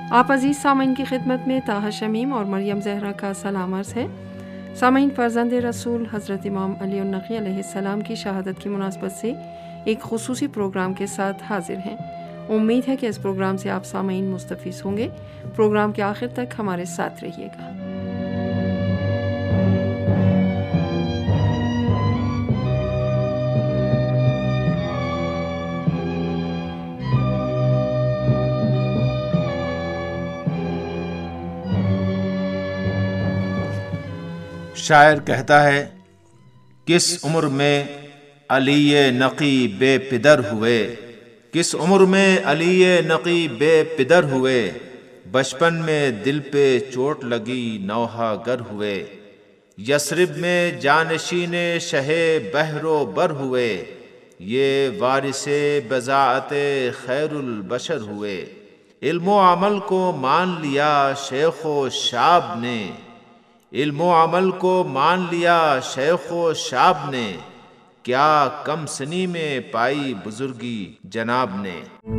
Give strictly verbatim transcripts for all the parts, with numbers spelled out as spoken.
آپ عزیز سامعین کی خدمت میں طاہر شمیم اور مریم زہرا کا سلام عرض ہے۔ سامعین، فرزند رسول حضرت امام علی النقی علیہ السلام کی شہادت کی مناسبت سے ایک خصوصی پروگرام کے ساتھ حاضر ہیں۔ امید ہے کہ اس پروگرام سے آپ سامعین مستفیض ہوں گے۔ پروگرام کے آخر تک ہمارے ساتھ رہیے گا۔ شاعر کہتا ہے، کس عمر میں علی نقی بے پدر ہوئے، کس عمر میں علی نقی بے پدر ہوئے، بچپن میں دل پہ چوٹ لگی نوحہ گر ہوئے، یثرب میں جانشین شہ بحر و بر ہوئے، یہ وارث بضاعت خیر البشر ہوئے، علم و عمل کو مان لیا شیخ و شاب نے، علم و عمل کو مان لیا شیخ و شاب نے، کیا کم سنی میں پائی بزرگی جناب نے۔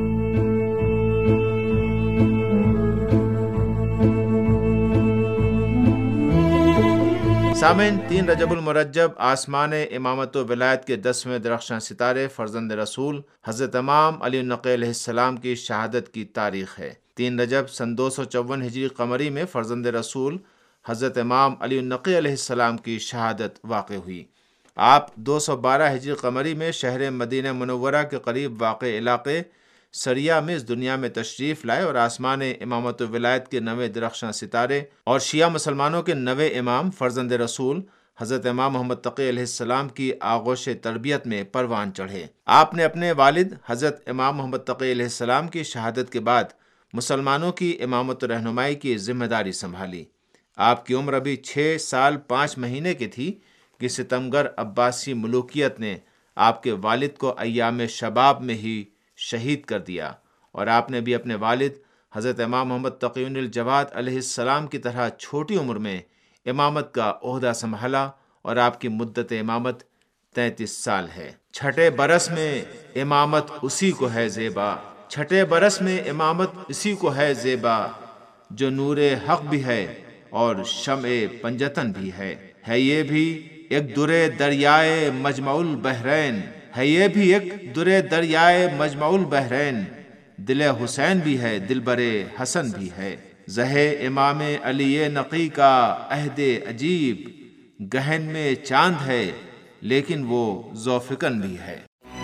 سامعین، تین رجب المرجب آسمان امامت و ولایت کے دسویں درخشاں ستارے فرزند رسول حضرت امام علی النقی علیہ السلام کی شہادت کی تاریخ ہے۔ تین رجب سن دو سو چون ہجری قمری میں فرزند رسول حضرت امام علی النقی علیہ السلام کی شہادت واقع ہوئی۔ آپ دو سو بارہ ہجری قمری میں شہر مدینہ منورہ کے قریب واقع علاقے سریا میں اس دنیا میں تشریف لائے اور آسمان امامت و ولایت کے نوے درخشاں ستارے اور شیعہ مسلمانوں کے نوے امام فرزند رسول حضرت امام محمد تقی علیہ السلام کی آغوش تربیت میں پروان چڑھے۔ آپ نے اپنے والد حضرت امام محمد تقی علیہ السلام کی شہادت کے بعد مسلمانوں کی امامت و رہنمائی کی ذمہ داری سنبھالی۔ آپ کی عمر ابھی چھ سال پانچ مہینے کی تھی کہ ستمگر عباسی ملوکیت نے آپ کے والد کو ایام شباب میں ہی شہید کر دیا، اور آپ نے بھی اپنے والد حضرت امام محمد تقی الجواد علیہ السلام کی طرح چھوٹی عمر میں امامت کا عہدہ سنبھالا، اور آپ کی مدت امامت تینتیس سال ہے۔ چھٹے برس میں امامت اسی کو ہے زیبا، چھٹے برس میں امامت اسی کو ہے زیبا، جو نور حق بھی ہے اور شمع پنجتن بھی ہے، ہے یہ بھی ایک درے دریائے مجمع البحرین، ہے یہ بھی ایک درے دریائے مجمع البحرین، دل حسین بھی ہے دلبر حسن بھی ہے، زہ امام علی نقی کا عہد عجیب، گہن میں چاند ہے لیکن وہ ذوفکن بھی ہے۔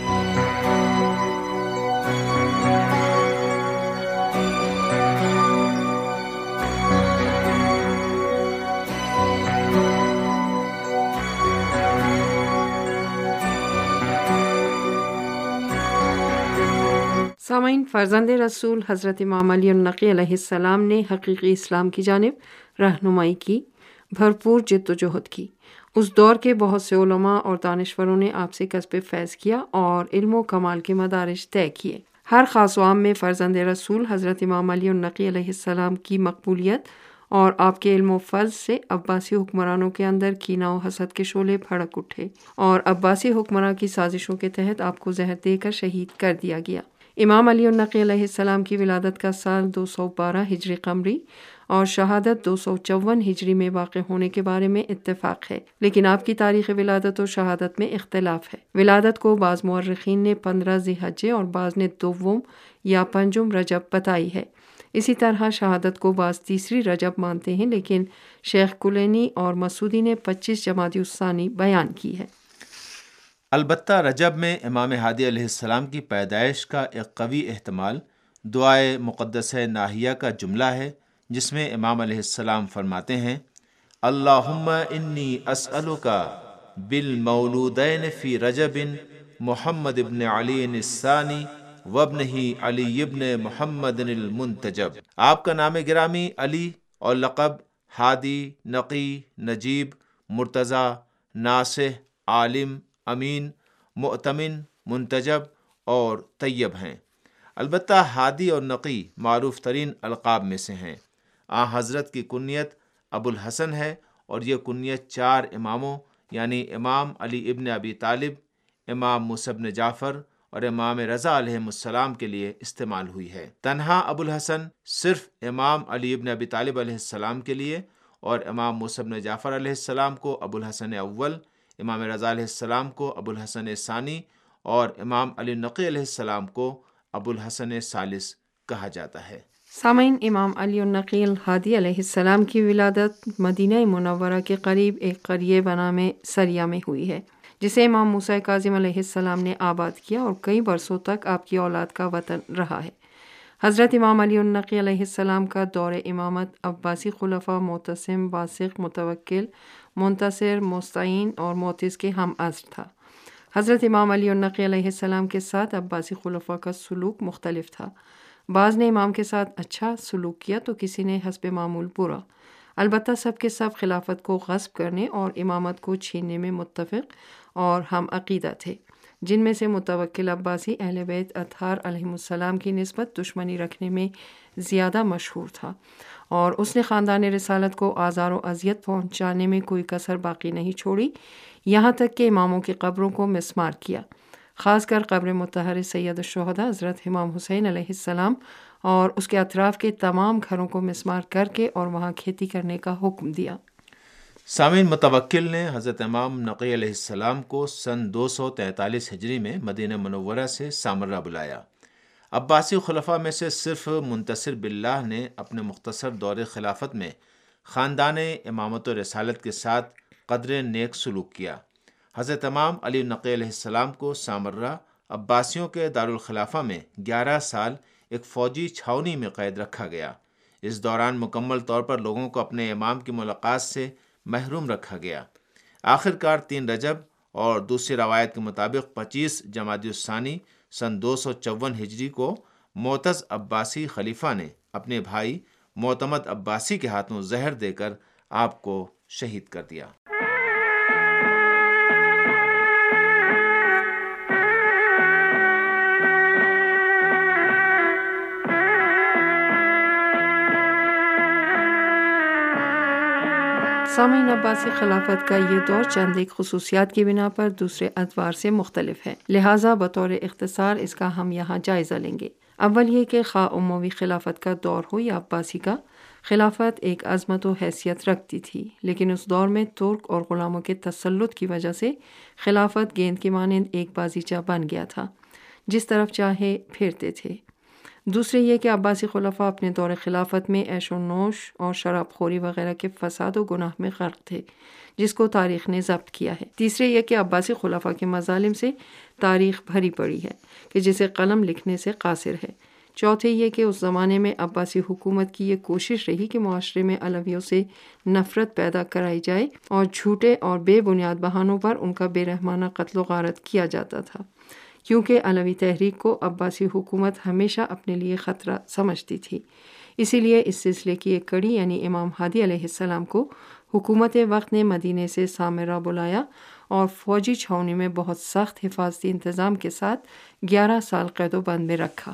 سامعین، فرزند رسول حضرت امام علی النقی علیہ السلام نے حقیقی اسلام کی جانب رہنمائی کی، بھرپور جد و جہد کی۔ اس دور کے بہت سے علماء اور دانشوروں نے آپ سے کسب فیض کیا اور علم و کمال کے مدارج طے کیے۔ ہر خاص و عام میں فرزند رسول حضرت امام علی النقی علیہ السلام کی مقبولیت اور آپ کے علم و فضل سے عباسی حکمرانوں کے اندر کینہ و حسد کے شعلے بھڑک اٹھے، اور عباسی حکمراں کی سازشوں کے تحت آپ کو زہر دے کر شہید کر دیا گیا۔ امام علی النقی علیہ السلام کی ولادت کا سال دو سو بارہ ہجری قمری اور شہادت دو سو چون ہجری میں واقع ہونے کے بارے میں اتفاق ہے، لیکن آپ کی تاریخ ولادت و شہادت میں اختلاف ہے۔ ولادت کو بعض مورخین نے پندرہ ذی الحجہ اور بعض نے دوم یا پنجم رجب بتائی ہے۔ اسی طرح شہادت کو بعض تیسری رجب مانتے ہیں، لیکن شیخ کلینی اور مسعودی نے پچیس جمادی الثانی بیان کی ہے۔ البتہ رجب میں امام ہادی علیہ السلام کی پیدائش کا ایک قوی احتمال دعائے مقدسہ ناہیہ کا جملہ ہے، جس میں امام علیہ السلام فرماتے ہیں، اللہم انی اسألک بالمولودین فی رجب محمد ابن علی الثانی وابنہ علی ابن محمد المنتجب۔ آپ کا نام گرامی علی اور لقب ہادی، نقی، نجیب، مرتضی، ناصح، عالم، امین، مؤتمن، منتجب اور طیب ہیں۔ البتہ ہادی اور نقی معروف ترین القاب میں سے ہیں۔ آن حضرت کی کنیت ابو الحسن ہے، اور یہ کنیت چار اماموں یعنی امام علی ابن ابی طالب، امام موسیٰ بن جعفر اور امام رضا علیہ السلام کے لیے استعمال ہوئی ہے۔ تنہا ابو الحسن صرف امام علی ابن ابی طالب علیہ السلام کے لیے، اور امام موسیٰ بن جعفر علیہ السلام کو ابو الحسن اول، امام رضا علیہ السلام کو ابو الحسن ثانی، اور امام علی النقی علیہ السلام کو ابو الحسن ثالث کہا جاتا ہے۔ سامعین، امام علی النقی الہادی علیہ السلام کی ولادت مدینہ منورہ کے قریب ایک قریے بنام سریہ میں ہوئی ہے، جسے امام موسیٰ کاظم علیہ السلام نے آباد کیا اور کئی برسوں تک آپ کی اولاد کا وطن رہا ہے۔ حضرت امام علی النقی علیہ السلام کا دور امامت عباسی خلفاء معتصم، واسق، متوکل، منتصر، مستعین اور معتز کے ہم عصر تھا۔ حضرت امام علی النقی علیہ السلام کے ساتھ عباسی خلفاء کا سلوک مختلف تھا۔ بعض نے امام کے ساتھ اچھا سلوک کیا تو کسی نے حسب معمول برا۔ البتہ سب کے سب خلافت کو غصب کرنے اور امامت کو چھیننے میں متفق اور ہم عقیدہ تھے، جن میں سے متوکل عباسی اہل بیت اطہار علیہم السلام کی نسبت دشمنی رکھنے میں زیادہ مشہور تھا، اور اس نے خاندان رسالت کو آزار و اذیت پہنچانے میں کوئی کسر باقی نہیں چھوڑی، یہاں تک کہ اماموں کی قبروں کو مسمار کیا، خاص کر قبر مطہر سید الشہداء حضرت امام حسین علیہ السلام اور اس کے اطراف کے تمام گھروں کو مسمار کر کے اور وہاں کھیتی کرنے کا حکم دیا۔ سامعین، متوکل نے حضرت امام نقی علیہ السلام کو سن دو سو تینتالیس ہجری میں مدینہ منورہ سے سامرہ بلایا۔ عباسی خلفاء میں سے صرف منتصر باللہ نے اپنے مختصر دور خلافت میں خاندان امامت و رسالت کے ساتھ قدر نیک سلوک کیا۔ حضرت امام علی نقی علیہ السلام کو سامرہ عباسیوں کے دارالخلافہ میں گیارہ سال ایک فوجی چھاؤنی میں قید رکھا گیا۔ اس دوران مکمل طور پر لوگوں کو اپنے امام کی ملاقات سے محروم رکھا گیا۔ آخر کار تین رجب اور دوسری روایت کے مطابق پچیس جمادی الثانی سن دو سو چون ہجری کو معتز عباسی خلیفہ نے اپنے بھائی معتمد عباسی کے ہاتھوں زہر دے کر آپ کو شہید کر دیا۔ سامعین، عباسی خلافت کا یہ دور چند ایک خصوصیات کی بنا پر دوسرے ادوار سے مختلف ہے، لہٰذا بطور اختصار اس کا ہم یہاں جائزہ لیں گے۔ اول یہ کہ خواہ اموی خلافت کا دور ہو یا عباسی کا، خلافت ایک عظمت و حیثیت رکھتی تھی، لیکن اس دور میں ترک اور غلاموں کے تسلط کی وجہ سے خلافت گیند کی مانند ایک بازیچہ بن گیا تھا، جس طرف چاہے پھیرتے تھے۔ دوسرے یہ کہ عباسی خلفاء اپنے دور خلافت میں عیش و نوش اور شراب خوری وغیرہ کے فساد و گناہ میں غرق تھے، جس کو تاریخ نے ضبط کیا ہے۔ تیسرے یہ کہ عباسی خلفاء کے مظالم سے تاریخ بھری پڑی ہے کہ جسے قلم لکھنے سے قاصر ہے۔ چوتھے یہ کہ اس زمانے میں عباسی حکومت کی یہ کوشش رہی کہ معاشرے میں علویوں سے نفرت پیدا کرائی جائے اور جھوٹے اور بے بنیاد بہانوں پر ان کا بے رحمانہ قتل و غارت کیا جاتا تھا، کیونکہ علوی تحریک کو عباسی حکومت ہمیشہ اپنے لیے خطرہ سمجھتی تھی۔ اسی لیے اس سلسلے کی ایک کڑی یعنی امام ہادی علیہ السلام کو حکومت وقت نے مدینے سے سامرہ بلایا اور فوجی چھاؤنی میں بہت سخت حفاظتی انتظام کے ساتھ گیارہ سال قید و بند میں رکھا۔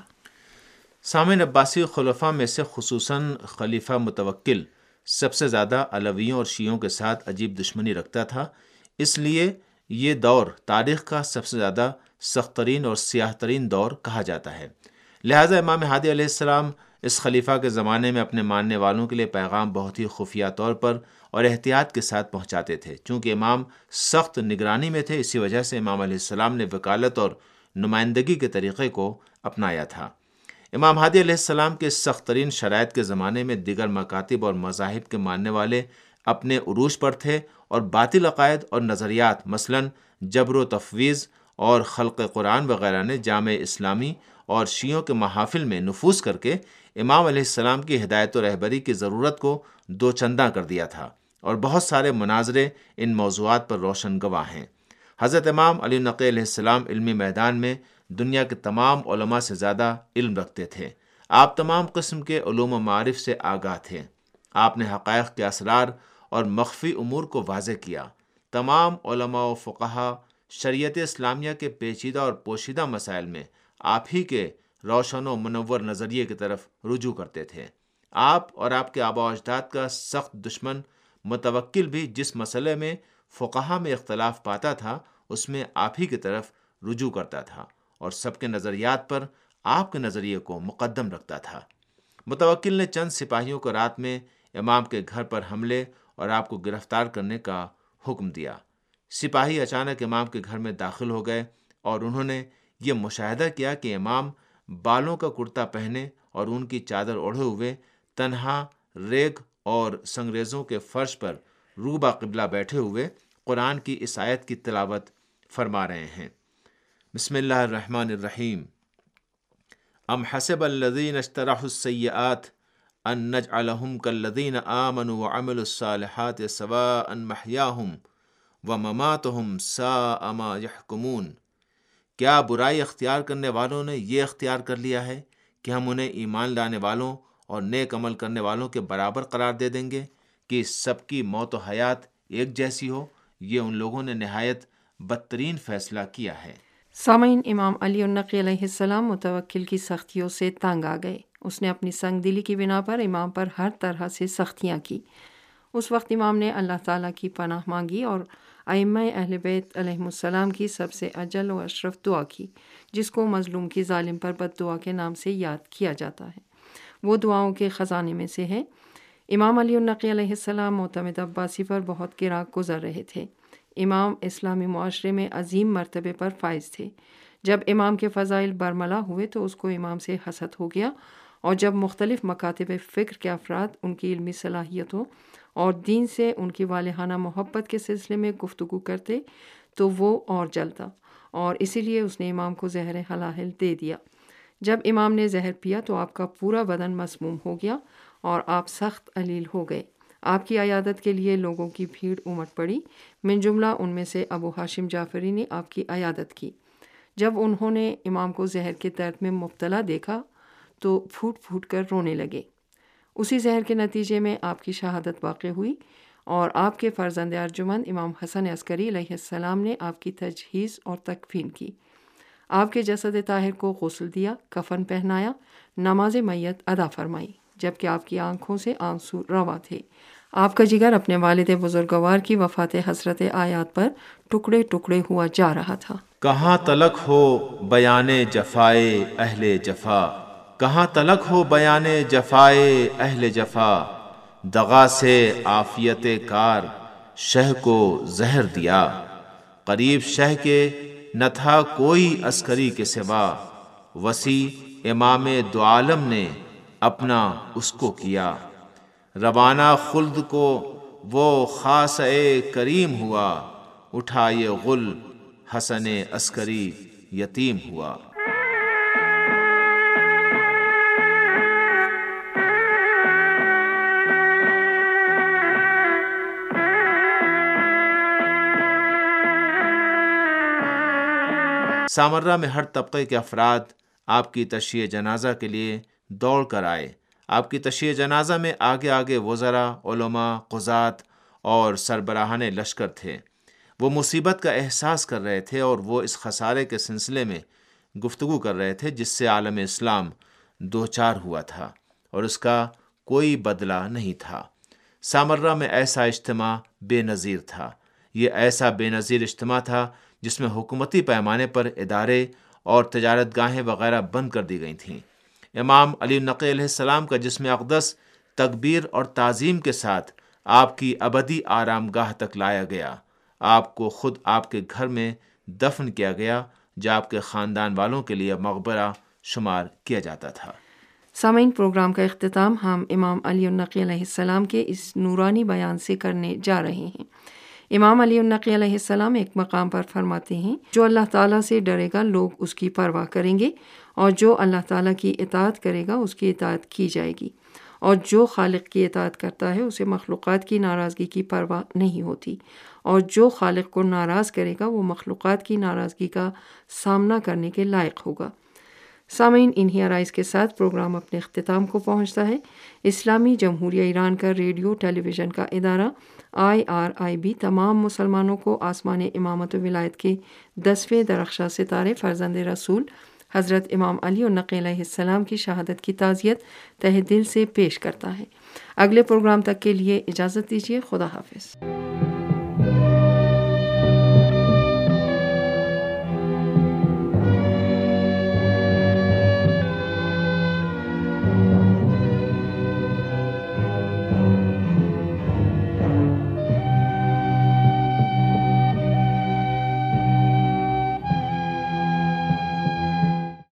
سامعین، عباسی خلفاء میں سے خصوصاً خلیفہ متوکل سب سے زیادہ علویوں اور شیعوں کے ساتھ عجیب دشمنی رکھتا تھا، اس لیے یہ دور تاریخ کا سب سے زیادہ سخت ترین اور سیاہ ترین دور کہا جاتا ہے۔ لہٰذا امام ہادی علیہ السلام اس خلیفہ کے زمانے میں اپنے ماننے والوں کے لیے پیغام بہت ہی خفیہ طور پر اور احتیاط کے ساتھ پہنچاتے تھے۔ چونکہ امام سخت نگرانی میں تھے، اسی وجہ سے امام علیہ السلام نے وکالت اور نمائندگی کے طریقے کو اپنایا تھا۔ امام ہادی علیہ السلام کے سخت ترین شرائط کے زمانے میں دیگر مکاتب اور مذاہب کے ماننے والے اپنے عروج پر تھے اور باطل عقائد اور نظریات مثلاً جبر و تفویض اور خلق قرآن وغیرہ نے جامع اسلامی اور شیعوں کے محافل میں نفوذ کر کے امام علیہ السلام کی ہدایت و رہبری کی ضرورت کو دو چنداں کر دیا تھا، اور بہت سارے مناظرے ان موضوعات پر روشن گواہ ہیں۔ حضرت امام علی نقی علیہ السلام علمی میدان میں دنیا کے تمام علماء سے زیادہ علم رکھتے تھے۔ آپ تمام قسم کے علوم و معارف سے آگاہ تھے۔ آپ نے حقائق کے اسرار اور مخفی امور کو واضح کیا۔ تمام علماء و فقہا شریعت اسلامیہ کے پیچیدہ اور پوشیدہ مسائل میں آپ ہی کے روشن و منور نظریے کی طرف رجوع کرتے تھے۔ آپ اور آپ کے آباء و اجداد کا سخت دشمن متوکل بھی جس مسئلے میں فقہا میں اختلاف پاتا تھا، اس میں آپ ہی کی طرف رجوع کرتا تھا اور سب کے نظریات پر آپ کے نظریے کو مقدم رکھتا تھا۔ متوکل نے چند سپاہیوں کو رات میں امام کے گھر پر حملے اور آپ کو گرفتار کرنے کا حکم دیا۔ سپاہی اچانک امام کے گھر میں داخل ہو گئے اور انہوں نے یہ مشاہدہ کیا کہ امام بالوں کا کرتا پہنے اور ان کی چادر اوڑھے ہوئے تنہا ریگ اور سنگریزوں کے فرش پر روبہ قبلہ بیٹھے ہوئے قرآن کی اس آیت کی تلاوت فرما رہے ہیں۔ بسم اللہ الرحمن الرحیم۔ ام حسب الذین اجترحوا السیئات ان نجعلہم کالذین آمنوا وعملوا الصالحات سواء محیاہم ومماتہم ساء ما یحکمون۔ کیا برائی اختیار کرنے والوں نے یہ اختیار کر لیا ہے کہ ہم انہیں ایمان لانے والوں اور نیک عمل کرنے والوں کے برابر قرار دے دیں گے کہ سب کی موت و حیات ایک جیسی ہو؟ یہ ان لوگوں نے نہایت بدترین فیصلہ کیا ہے۔ سامعین، امام علی النقی علیہ السلام متوکل کی سختیوں سے تنگ آ گئے۔ اس نے اپنی سنگ دلی کی بنا پر امام پر ہر طرح سے سختیاں کی۔ اس وقت امام نے اللہ تعالیٰ کی پناہ مانگی اور ائمہ اہل بیت علیہم السلام کی سب سے اجل و اشرف دعا کی، جس کو مظلوم کی ظالم پر بد دعا کے نام سے یاد کیا جاتا ہے۔ وہ دعاؤں کے خزانے میں سے ہے۔ امام علی النقی علیہ السلام معتمد عباسی پر بہت گراں گزر رہے تھے۔ امام اسلامی معاشرے میں عظیم مرتبے پر فائز تھے۔ جب امام کے فضائل برملا ہوئے تو اس کو امام سے حسد ہو گیا، اور جب مختلف مکاتب فکر کے افراد ان کی علمی صلاحیتوں اور دین سے ان کی والہانہ محبت کے سلسلے میں گفتگو کرتے تو وہ اور جلتا، اور اسی لیے اس نے امام کو زہر حلاہل دے دیا۔ جب امام نے زہر پیا تو آپ کا پورا بدن مسموم ہو گیا اور آپ سخت علیل ہو گئے۔ آپ کی عیادت کے لیے لوگوں کی بھیڑ امٹ پڑی، من جملہ ان میں سے ابو ہاشم جعفری نے آپ کی عیادت کی۔ جب انہوں نے امام کو زہر کے درد میں مبتلا دیکھا تو پھوٹ پھوٹ کر رونے لگے۔ اسی زہر کے نتیجے میں آپ کی شہادت واقع ہوئی، اور آپ کے فرزند ارجمند امام حسن عسکری علیہ السلام نے آپ کی تجہیز اور تکفین کی۔ آپ کے جسد طاہر کو غسل دیا، کفن پہنایا، نماز میت ادا فرمائی، جبکہ آپ کی آنکھوں سے آنسو روا تھے۔ آپ کا جگر اپنے والد بزرگوار کی وفات حسرت آیات پر ٹکڑے ٹکڑے ہوا جا رہا تھا۔ کہاں تلک ہو بیان جفائے اہل جفا، کہاں تلک ہو بیان جفائے اہل جفا، دغا سے عافیت کار شہ کو زہر دیا، قریب شہ کے نہ تھا کوئی عسکری کے سوا، وسیع امام دو عالم نے اپنا اس کو کیا، روانہ خلد کو وہ خاصہ کریم ہوا، اٹھائے غل حسن عسکری یتیم ہوا۔ سامرہ میں ہر طبقے کے افراد آپ کی تشییع جنازہ کے لیے دوڑ کر آئے۔ آپ کی تشییع جنازہ میں آگے آگے وزراء، علماء، قضات اور سربراہان لشکر تھے۔ وہ مصیبت کا احساس کر رہے تھے اور وہ اس خسارے کے سلسلے میں گفتگو کر رہے تھے جس سے عالم اسلام دوچار ہوا تھا اور اس کا کوئی بدلہ نہیں تھا۔ سامرہ میں ایسا اجتماع بے نظیر تھا۔ یہ ایسا بے نظیر اجتماع تھا جس میں حکومتی پیمانے پر ادارے اور تجارت گاہیں وغیرہ بند کر دی گئی تھیں۔ امام علی النقی علیہ السلام کا جسم اقدس تکبیر اور تعظیم کے ساتھ آپ کی ابدی آرام گاہ تک لایا گیا۔ آپ کو خود آپ کے گھر میں دفن کیا گیا جو آپ کے خاندان والوں کے لیے مقبرہ شمار کیا جاتا تھا۔ سامعین، پروگرام کا اختتام ہم امام علی النقی علیہ السلام کے اس نورانی بیان سے کرنے جا رہے ہیں۔ امام علی النقی علیہ السلام ایک مقام پر فرماتے ہیں، جو اللہ تعالیٰ سے ڈرے گا لوگ اس کی پرواہ کریں گے، اور جو اللہ تعالیٰ کی اطاعت کرے گا اس کی اطاعت کی جائے گی، اور جو خالق کی اطاعت کرتا ہے اسے مخلوقات کی ناراضگی کی پرواہ نہیں ہوتی، اور جو خالق کو ناراض کرے گا وہ مخلوقات کی ناراضگی کا سامنا کرنے کے لائق ہوگا۔ سامعین، انہی آرائز کے ساتھ پروگرام اپنے اختتام کو پہنچتا ہے۔ اسلامی جمہوریہ ایران کا ریڈیو ٹیلی ویژن کا ادارہ آئی آر آئی بی تمام مسلمانوں کو آسمان امامت و ولایت کے دسویں درخشاں ستارے فرزند رسول حضرت امام علی النقی علیہ السلام کی شہادت کی تعزیت تہ دل سے پیش کرتا ہے۔ اگلے پروگرام تک کے لیے اجازت دیجیے۔ خدا حافظ۔